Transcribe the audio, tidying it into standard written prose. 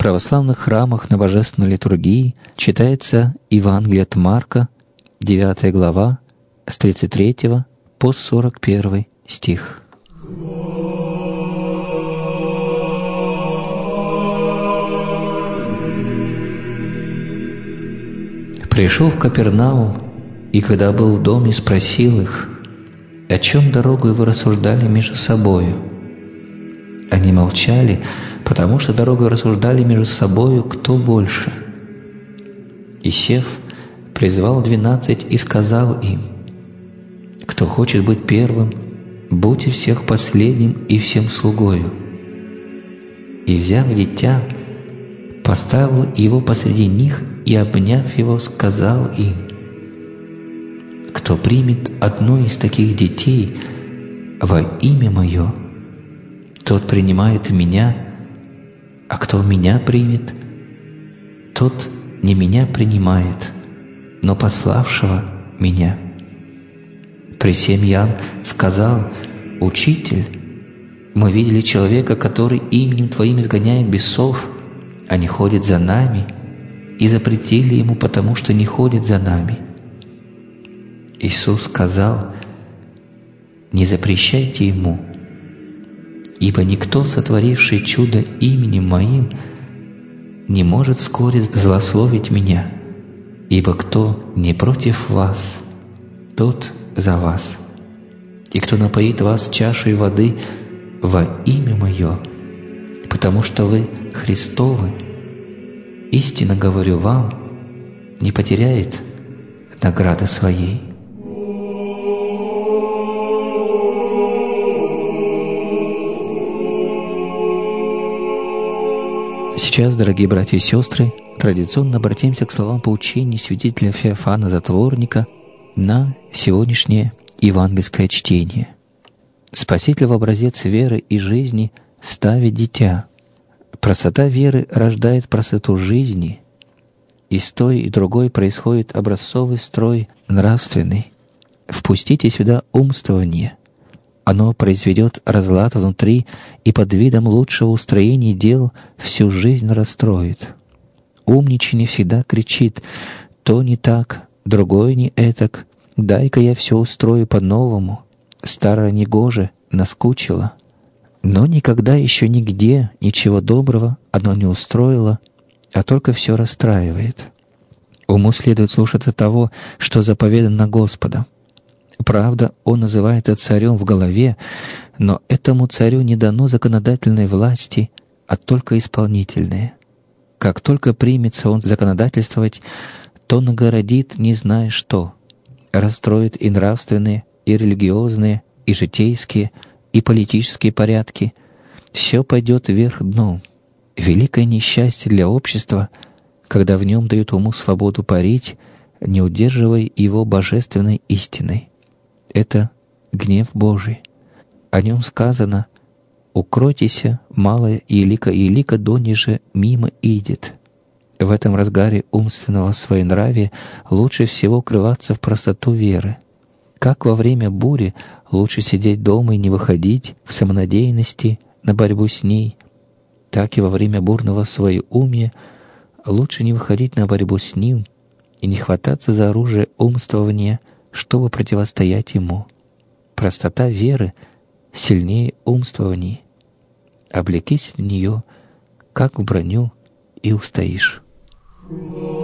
православных храмах на Божественной литургии читается Евангелие от Марка, 9 глава, с 33 по 41 стих. Пришел в Капернаум, и когда был в доме, спросил их: «О чем дорогой вы рассуждали между собою?» Они молчали, потому что дорогой рассуждали между собою, кто больше. И сев, призвал 12 и сказал им: «Кто хочет быть первым, будьте всех последним и всем слугою». И, взяв дитя, поставил его посреди них и, обняв его, сказал им: «Кто примет одно из таких детей во имя Мое, тот принимает Меня, а кто Меня примет, тот не Меня принимает, но пославшего Меня». Присем Иоанн сказал: «Учитель, мы видели человека, который именем Твоим изгоняет бесов, а не ходит за нами, и запретили ему, потому что не ходит за нами». Иисус сказал: «Не запрещайте ему, ибо никто, сотворивший чудо именем Моим, не может вскоре злословить Меня, ибо кто не против вас, тот за вас. И кто напоит вас чашей воды во имя Мое, потому что вы Христовы, истинно говорю вам, не потеряет награды своей». Сейчас, дорогие братья и сестры, традиционно обратимся к словам поучений святителя Феофана Затворника на сегодняшнее евангельское чтение. Спаситель в образец веры и жизни ставит дитя. Простота веры рождает простоту жизни, и с той и другой происходит образцовый строй нравственный. Впустите сюда умствование. Оно произведет разлад внутри и под видом лучшего устроения дел всю жизнь расстроит. Умничание всегда кричит: то не так, другое не этак, дай-ка я все устрою по-новому, старое негоже, наскучило. Но никогда еще нигде ничего доброго оно не устроило, а только все расстраивает. Уму следует слушаться того, что заповедано Господом. Правда, он называется царем в голове, но этому царю не дано законодательной власти, а только исполнительные. Как только примется он законодательствовать, то нагородит не зная что, расстроит и нравственные, и религиозные, и житейские, и политические порядки. Все пойдет вверх дном. Великое несчастье для общества, когда в нем дают уму свободу парить, не удерживая его божественной истиной. Это гнев Божий. О нем сказано: «Укройтеся, малое елика дониже мимо идет». В этом разгаре умственного своенравия лучше всего укрываться в простоту веры. Как во время бури лучше сидеть дома и не выходить в самонадеянности на борьбу с ней, так и во время бурного своеумия лучше не выходить на борьбу с ним и не хвататься за оружие умствования, чтобы противостоять ему. Простота веры сильнее умствований. Облекись в нее, как в броню, и устоишь.